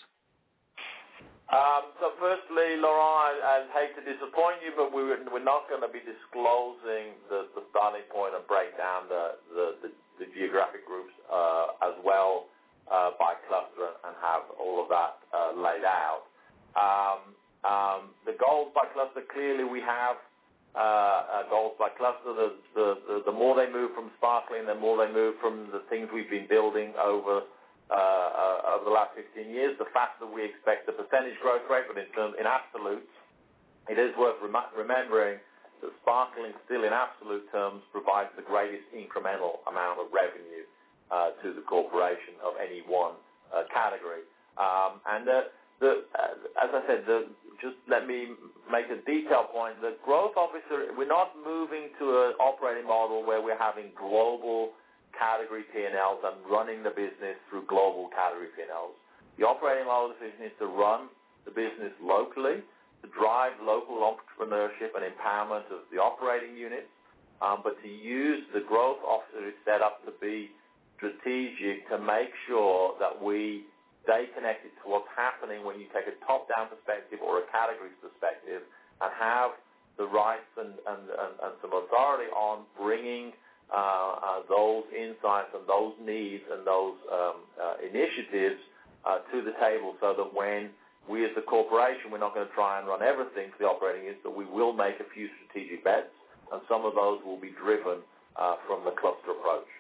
Um, so firstly, Laurent, I, I'd hate to disappoint you, but we, we're not going to be disclosing the, the starting point and break down the, the, the, the geographic groups uh, as well uh, by cluster and have all of that uh, laid out. Um, Um, the goals by cluster, clearly we have uh, uh, goals by cluster. The, the, the, the more they move from sparkling, the more they move from the things we've been building over uh, uh, over the last fifteen years, the faster we expect the percentage growth rate. But in, term, in absolutes, it is worth rem- remembering that sparkling still in absolute terms provides the greatest incremental amount of revenue uh, to the corporation of any one uh, category. Um, and uh, the, uh, as I said, the just let me make a detailed point. The growth officer, we're not moving to an operating model where we're having global category P and Ls and running the business through global category P and Ls. The operating model decision is to run the business locally, to drive local entrepreneurship and empowerment of the operating units, um, but to use the growth officer is set up to be strategic to make sure that we stay connected to what's happening when you take a top-down perspective or a categories perspective, and have the rights and, and, and, and some authority on bringing uh, uh, those insights and those needs and those um, uh, initiatives uh, to the table, so that when we as a corporation, we're not going to try and run everything for the operating units, but we will make a few strategic bets, and some of those will be driven uh, from the cluster approach.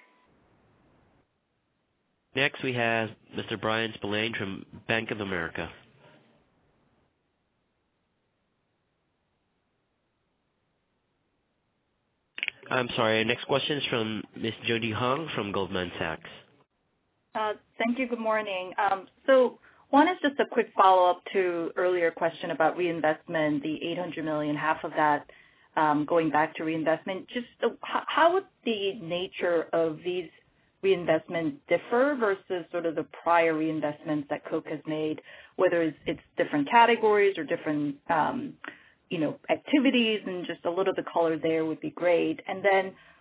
Next, we have Mister Brian Spillane from Bank of America. I'm sorry. Next question is from Miz Jody Hung from Goldman Sachs. Uh, thank you. Good morning. Um, so one is just a quick follow-up to earlier question about reinvestment, the eight hundred million dollars, half of that um, going back to reinvestment. Just uh, how would the nature of these reinvestments differ versus sort of the prior reinvestments that Coke has made, whether it's, it's different categories or different um, you know, activities, and just a little bit color there would be great. And then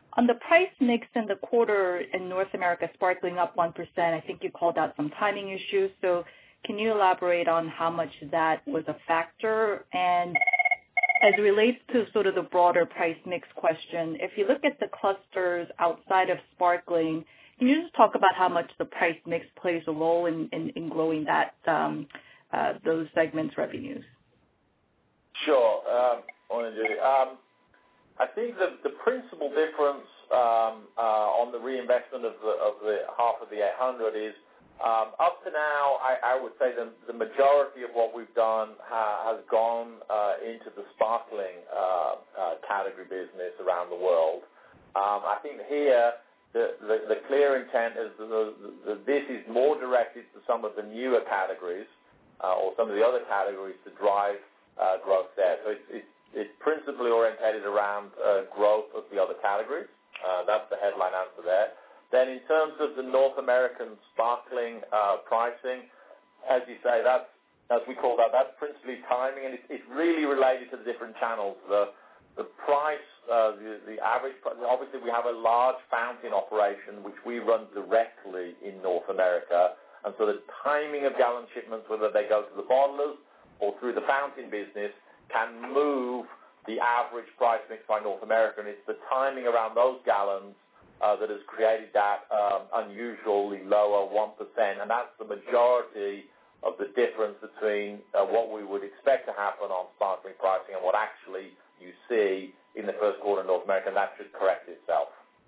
On the price mix in the quarter in North America, sparkling up one percent, I think you called out some timing issues. So can you elaborate on how much that was a factor? And as it relates to sort of the broader price mix question, if you look at the clusters outside of sparkling, can you just talk about how much the price mix plays a role in, in, in growing that um, uh, those segments' revenues? Sure. Um, um, I think the, the principal difference um, uh, on the reinvestment of the, of the half of the eight hundred is um, up to now, I, I would say the, the majority of what we've done ha, has gone uh, into the sparkling uh, uh, category business around the world. Um, I think here the, the, the clear intent is that this is more directed to some of the newer categories uh, or some of the other categories to drive uh, growth there. So it's, it's, it's principally orientated around uh, growth of the other categories. Uh, that's the headline answer there. Then in terms of the North American sparkling uh, pricing, as you say, that's, as we call that, that's principally timing, and it's, it's really related to the different channels. The, the price, uh, the, the average price, obviously we have a large fountain operation which we run directly in North America, and so the timing of gallon shipments, whether they go to the bottlers or through the fountain business, can move the average price mix by North America, and it's the timing around those gallons Uh, that has created that um, unusually lower one percent, and that's the majority of the difference between uh, what we would expect to happen on sparkling pricing and what actually you see in the first quarter in North America, and that should correct itself.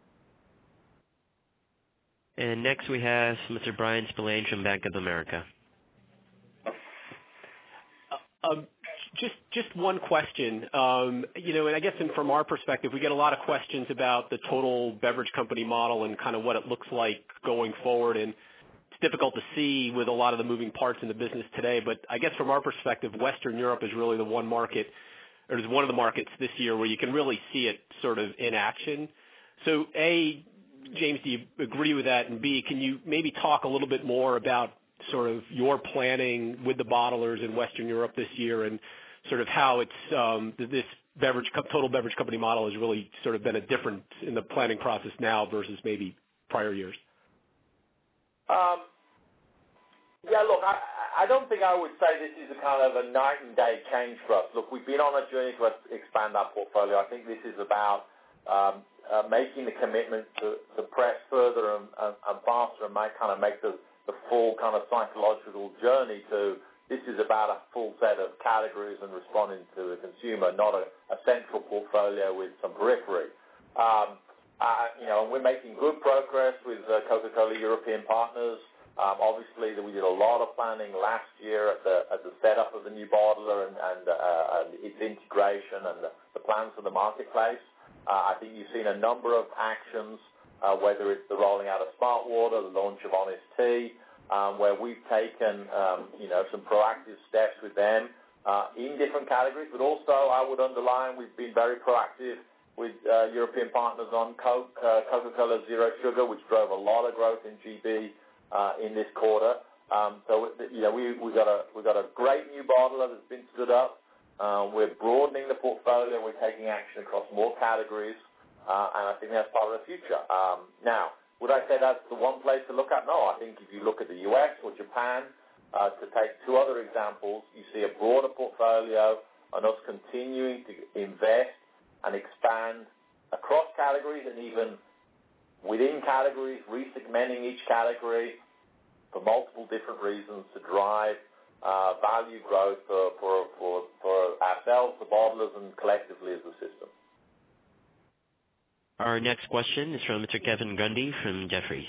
And next we have Mister Brian Spillane from Bank of America. Uh, um, Just just one question. Um, you know, and I guess in, from our perspective, we get a lot of questions about the total beverage company model and kind of what it looks like going forward. And it's difficult to see with a lot of the moving parts in the business today. But I guess from our perspective, Western Europe is really the one market, or is one of the markets this year where you can really see it sort of in action. So, A, James, do you agree with that? And B, can you maybe talk a little bit more about sort of your planning with the bottlers in Western Europe this year and sort of how it's um, this beverage total beverage company model has really sort of been a difference in the planning process now versus maybe prior years? Um, yeah, look, I, I don't think I would say this is a kind of a night and day change for us. Look, we've been on a journey to expand our portfolio. I think this is about um, uh, making the commitment to, to press further and, and, and faster and make, kind of make the, the full kind of psychological journey to this is about a full set of categories and responding to the consumer, not a, a central portfolio with some periphery. Um, uh, you know, we're making good progress with uh, Coca-Cola European partners. Um, obviously, we did a lot of planning last year at the, at the setup of the new bottler and, and, uh, and its integration and the, the plans for the marketplace. Uh, I think you've seen a number of actions, uh, whether it's the rolling out of Smart Water, the launch of Honest Tea, Um, where we've taken, um, you know, some proactive steps with them uh, in different categories, but also I would underline we've been very proactive with uh, European partners on Coke, uh, Coca-Cola Zero Sugar, which drove a lot of growth in G B uh, in this quarter. Um, so, you know, we we got a we got a great new bottler that's been stood up. Uh, we're broadening the portfolio. We're taking action across more categories, uh, and I think that's part of the future. Um, now. Would I say that's the one place to look at? No, I think if you look at the U S or Japan, uh, to take two other examples, you see a broader portfolio and us continuing to invest and expand across categories and even within categories, resegmenting each category for multiple different reasons to drive uh, value growth for, for, for, for ourselves, the bottlers, and collectively as a system. Our next question is from Mister Kevin Grundy from Jefferies.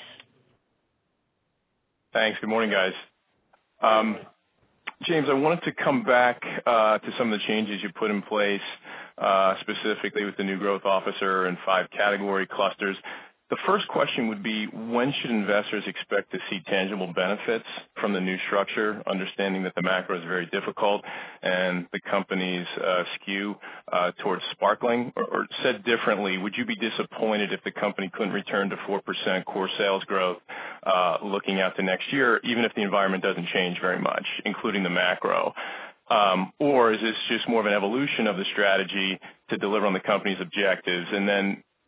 Thanks. Good morning, guys. Um, James, I wanted to come back uh, to some of the changes you put in place, uh, specifically with the new growth officer and five category clusters. The first question would be, when should investors expect to see tangible benefits from the new structure, understanding that the macro is very difficult and the company's uh, skew uh, towards sparkling? Or, or said differently, would you be disappointed if the company couldn't return to four percent core sales growth uh, looking out to next year, even if the environment doesn't change very much, including the macro? Um, or is this just more of an evolution of the strategy to deliver on the company's objectives? And then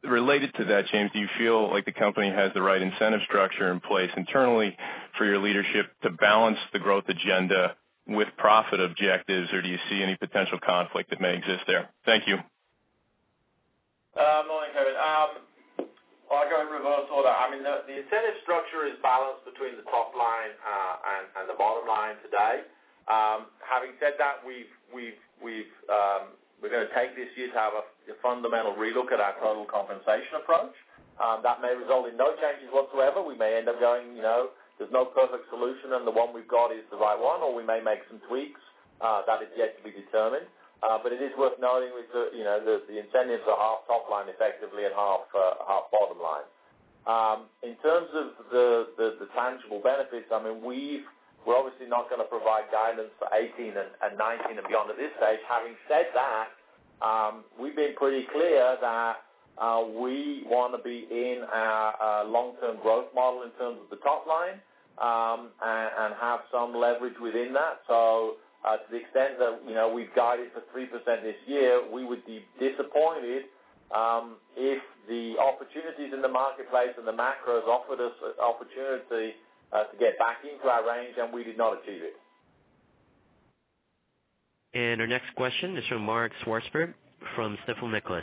related to that, James, do you feel like the company has the right incentive structure in place internally for your leadership to balance the growth agenda with profit objectives, or do you see any potential conflict that may exist there? Thank you. Uh, morning, Kevin. Um, well, I'll go in reverse order. I mean, the, the incentive structure is balanced between the top line uh, and, and the bottom line today. Um, having said that, we've we've we've um, we're going to take this year to have a, a fundamental relook at our total compensation approach. Um, that may result in no changes whatsoever. We may end up going, you know, there's no perfect solution, and the one we've got is the right one, or we may make some tweaks. Uh, that is yet to be determined. Uh, but it is worth noting, with the, you know, the, the incentives are half top line effectively and half uh, half bottom line. Um, in terms of the, the, the tangible benefits, I mean, we've We're obviously not going to provide guidance for eighteen and, and nineteen and beyond at this stage. Having said that, um, we've been pretty clear that uh, we want to be in our uh, long-term growth model in terms of the top line um, and, and have some leverage within that. So uh, to the extent that, you know, we've guided for three percent this year, we would be disappointed um, if the opportunities in the marketplace and the macros offered us an opportunity Uh, to get back into our range, and we did not achieve it. And our next question is from Mark Schwarzberg from Stifel Nicolaus.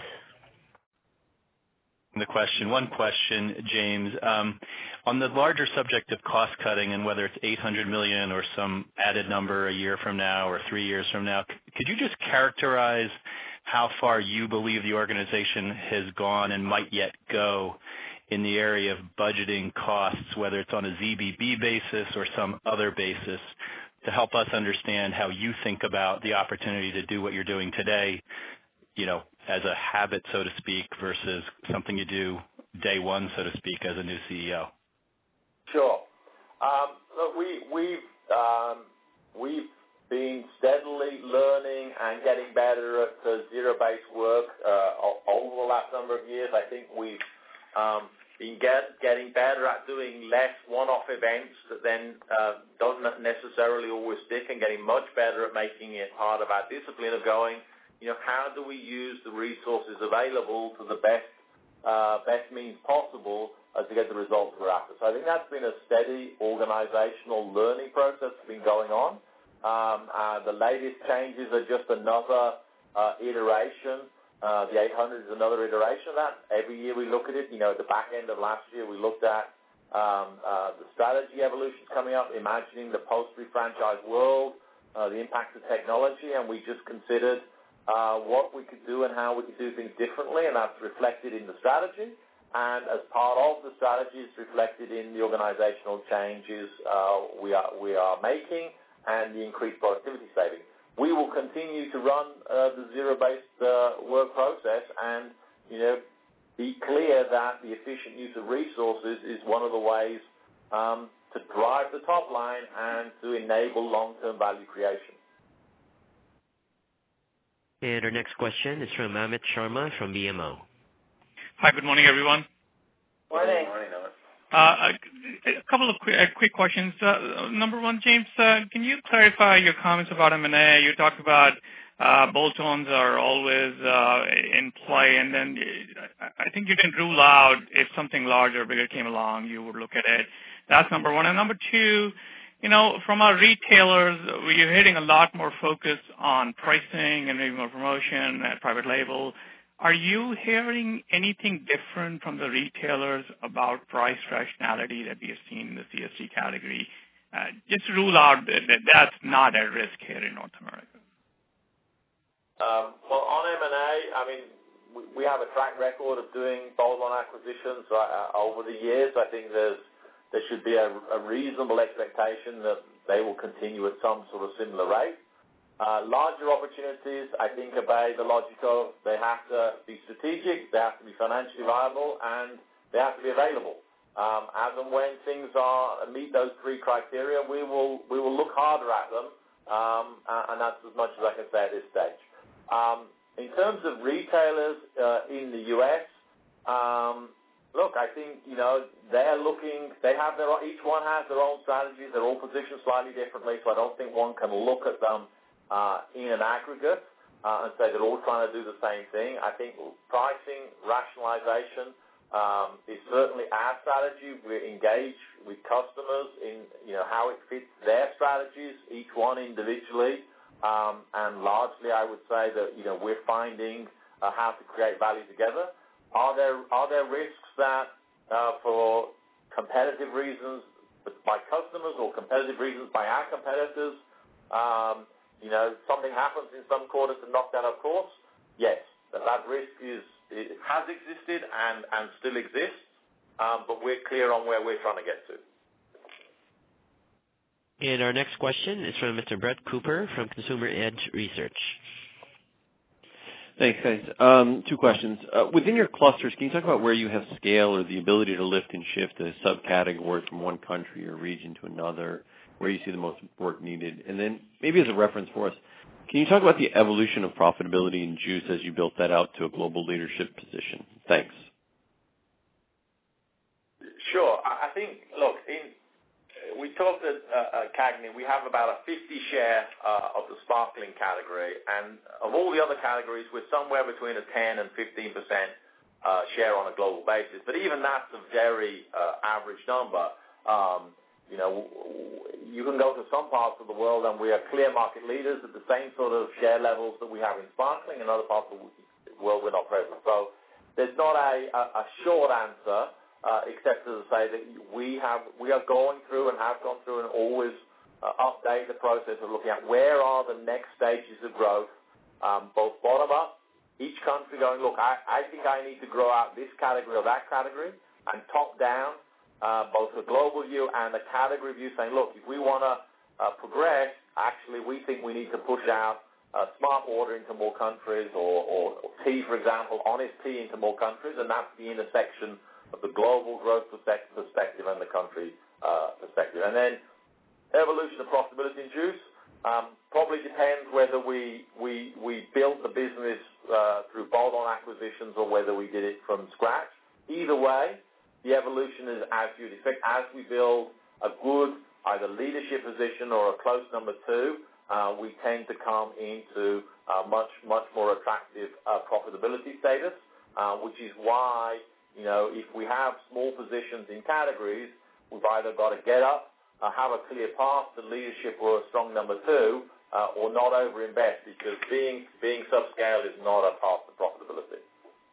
The question, one question, James, um, on the larger subject of cost cutting and whether it's eight hundred million dollars or some added number a year from now or three years from now, could you just characterize how far you believe the organization has gone and might yet go in the area of budgeting costs, whether it's on a Z B B basis or some other basis, to help us understand how you think about the opportunity to do what you're doing today, you know, as a habit, so to speak, versus something you do day one, so to speak, as a new C E O? Sure. Um, look, we, we've, um, we've been steadily learning and getting better at the zero-based work uh, over the last number of years. I think we've um, been get, getting better at doing less one-off events that then uh, don't necessarily always stick, and getting much better at making it part of our discipline of going, you know, how do we use the resources available to the best uh, best means possible uh, to get the results we're after. So I think that's been a steady organizational learning process that's been going on. Um, uh, the latest changes are just another uh, iteration. Uh, the eight hundred is another iteration of that. Every year we look at it. You know, at the back end of last year we looked at um, uh, the strategy evolutions coming up, imagining the post-refranchise world, uh, the impact of technology, and we just considered uh, what we could do and how we could do things differently, and that's reflected in the strategy. And as part of the strategy, it's reflected in the organizational changes uh, we are we are making and the increased productivity savings. We will continue to run uh, the zero-based uh, work process and, you know, be clear that the efficient use of resources is one of the ways um, to drive the top line and to enable long-term value creation. And our next question is from Amit Sharma from B M O. Hi, good morning, everyone. Morning. Morning, Amit. Uh, a, a couple of quick, uh, quick questions. Uh, number one, James, uh, can you clarify your comments about M and A? You talked about uh, bolt-ons are always uh, in play, and then I think you didn't rule out if something larger or bigger came along, you would look at it. That's number one. And number two, you know, from our retailers, we're hitting a lot more focus on pricing and maybe more promotion and private label. Are you hearing anything different from the retailers about price rationality that we have seen in the C S D category? Uh, just to rule out that, that that's not at risk here in North America. Um, well, on M and A, I mean, we, we have a track record of doing bolt-on acquisitions uh, over the years. I think there's there should be a, a reasonable expectation that they will continue at some sort of similar rate. Uh, larger opportunities, I think, obey the logic of they have to be strategic, they have to be financially viable, and they have to be available. Um, as and when things are meet those three criteria, we will we will look harder at them, um, and that's as much as I can say at this stage. Um, in terms of retailers uh, in the U S, um, look, I think you know they're looking. They have their each one has their own strategies. They're all positioned slightly differently, so I don't think one can look at them Uh, in an aggregate. uh, and say they're all trying to do the same thing. I think pricing, rationalization um, is certainly our strategy. We're engaged with customers in, you know, how it fits their strategies, each one individually. Um, and largely, I would say that, you know, we're finding uh, how to create value together. Are there are there risks that uh, for competitive reasons by customers or competitive reasons by our competitors, um, you know, something happens in some quarters to knock that off course? Yes, that, that risk is it has existed and, and still exists, um, but we're clear on where we're trying to get to. And our next question is from Mister Brett Cooper from Consumer Edge Research. Thanks, guys. Um, two questions. Uh, within your clusters, can you talk about where you have scale or the ability to lift and shift a subcategory from one country or region to another, where you see the most work needed? And then maybe as a reference for us, can you talk about the evolution of profitability in juice as you built that out to a global leadership position? Thanks. Sure. I think, look, in we talked at uh, Cagney, we have about a fifty share uh, of the sparkling category, and of all the other categories, we're somewhere between a ten and fifteen percent uh, share on a global basis. But even that's a very uh, average number. Um, you know, you can go to some parts of the world, and we are clear market leaders at the same sort of share levels that we have in sparkling. In other parts of the world, we're not present. So there's not a, a, a short answer. Uh, except to say that we have we are going through and have gone through and always uh, update the process of looking at where are the next stages of growth, um, both bottom up, each country going, look, I, I think I need to grow out this category or that category, and top down, uh, both the global view and the category view, saying, look, if we want to uh, progress, actually we think we need to push out uh, smart water into more countries, or, or, or tea, for example, honest tea into more countries, and that's the intersection of the global growth perspective and the country uh, perspective. And then evolution of profitability in juice um, probably depends whether we we we built the business uh, through bolt-on acquisitions or whether we did it from scratch. Either way, the evolution is as you'd expect. As we build a good either leadership position or a close number two, uh, we tend to come into a much, much more attractive uh, profitability status, uh, which is why, you know, if we have small positions in categories, we've either got to get up, uh, have a clear path to leadership or a strong number two, uh, or not overinvest, because being being subscale is not a path to profitability.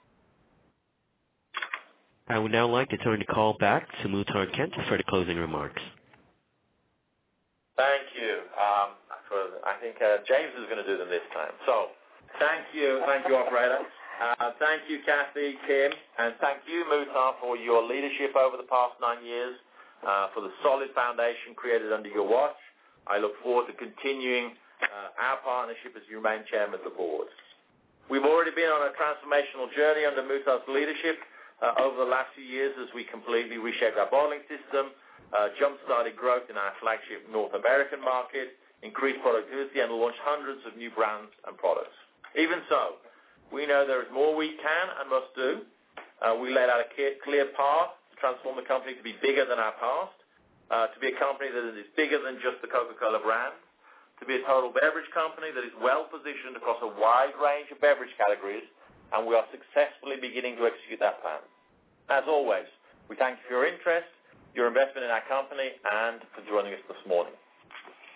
I would now like to turn the call back to Muhtar Kent for the closing remarks. Thank you. Um, for, I think uh, James is going to do them this time. So, thank you, thank you, operator. Uh, thank you, Kathy, Kim, and thank you, Muhtar, for your leadership over the past nine years, uh, for the solid foundation created under your watch. I look forward to continuing uh, our partnership as you remain chairman of the board. We've already been on a transformational journey under Muhtar's leadership uh, over the last few years as we completely reshaped our bottling system, uh, jump-started growth in our flagship North American market, increased productivity, and launched hundreds of new brands and products. Even so, we know there is more we can and must do. Uh, we laid out a clear path to transform the company to be bigger than our past, uh, to be a company that is bigger than just the Coca-Cola brand, to be a total beverage company that is well-positioned across a wide range of beverage categories, and we are successfully beginning to execute that plan. As always, we thank you for your interest, your investment in our company, and for joining us this morning.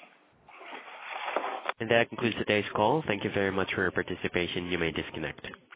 And that concludes today's call. Thank you very much for your participation. You may disconnect.